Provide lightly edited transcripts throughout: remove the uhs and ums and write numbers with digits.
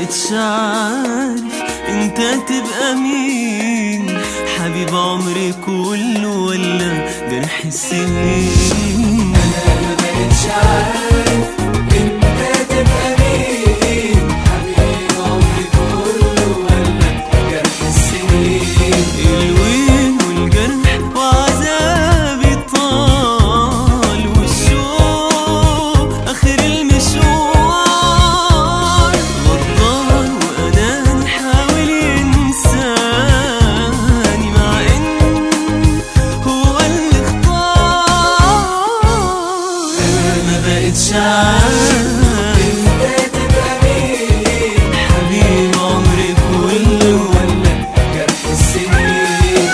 بقتش عارف انت تبقى مين، حبيب عمري كله ولا جرح السنين. انا ما بقتش عارف انت تبقى مين، حبيب عمري كله ولا جرح السنين. الويل والجرح وعذابي طال، والشوق اخر المشوار. غدار واناني حاول ينساني، مع ان هو اللي اختار. انا ما بقتش عارف انت تبقى مين، حبيب عمري كله ولا جرح السنين.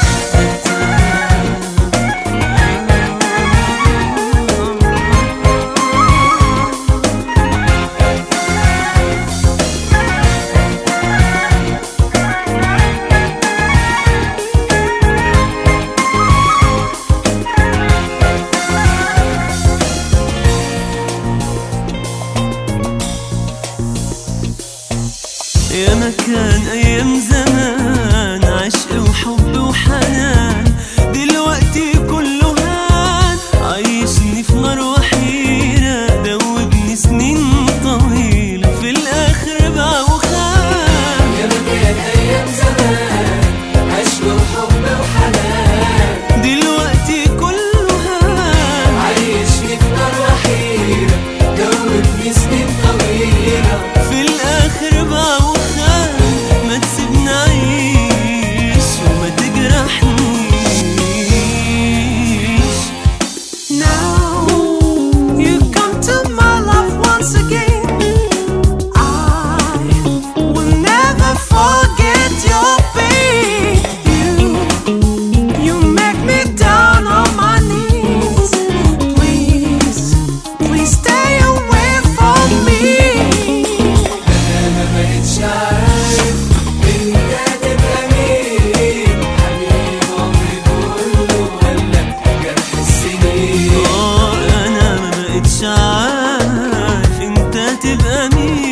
يا مكان أيام زمان، عشق وحب وحنان، دلوقتي كله هان. عايشني في نار وحيرة، دوبني سنين طويلة، في الآخر باع وخان. يا مكان أيام زمان، عشق وحب وحنان، دلوقتي كله هان. عايشني في نار وحيرة، دوبني سنين طويلة، في الآخر باع وخان. ما تسيبني أعيش وما تجرحنيش. Now you come to my life once again. I will never forget your pain. You make me down on my knees. Please, please stay away from me. أنا ما بقتش عارف أنت تبقى مين، حبيب عمري كله ولا جرح السنين. أنا ما بقتش عارف انت تبقى مين،